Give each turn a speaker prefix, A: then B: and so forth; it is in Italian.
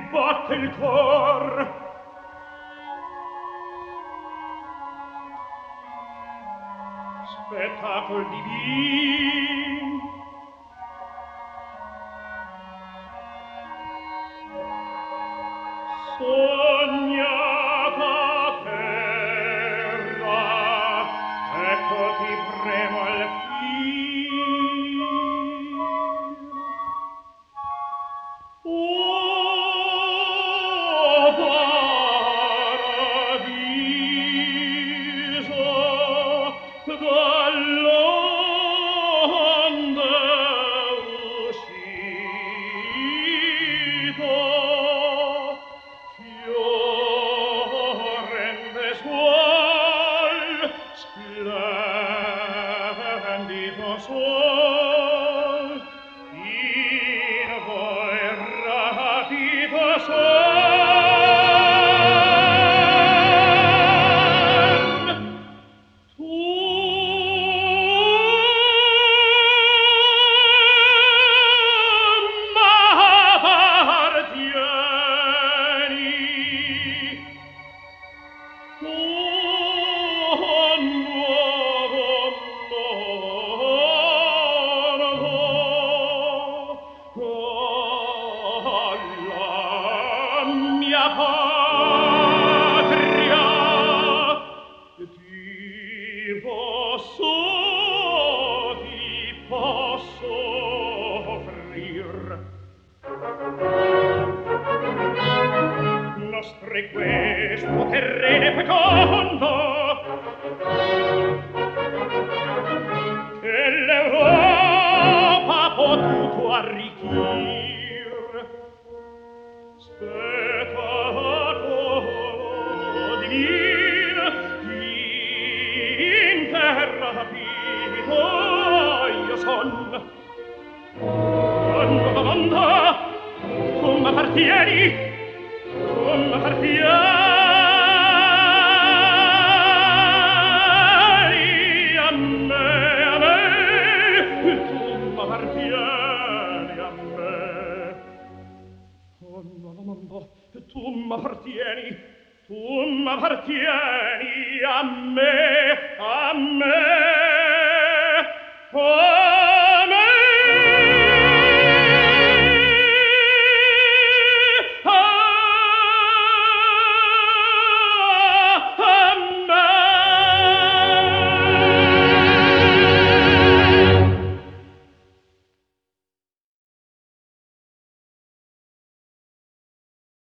A: batte il cor. Spettacol divin. Sognata terra, eccoti premo al fin. Oh, paradiso, dall'onde uscito, fiorente suol, splendido suol, in voi rapido suol. Tu m'appartieni, un nuovo mondo alla mia patria ti posso offrir. Nostre questo terrene fecondo che l'Europa ha potuto arricchir. Spettacolo divin, in terra vivo io son. Mondo, tu m'appartieni, tu m'appartieni a me, tu m'appartieni a me. Oh, mondo, tu m'appartieni a me, a me. Oh,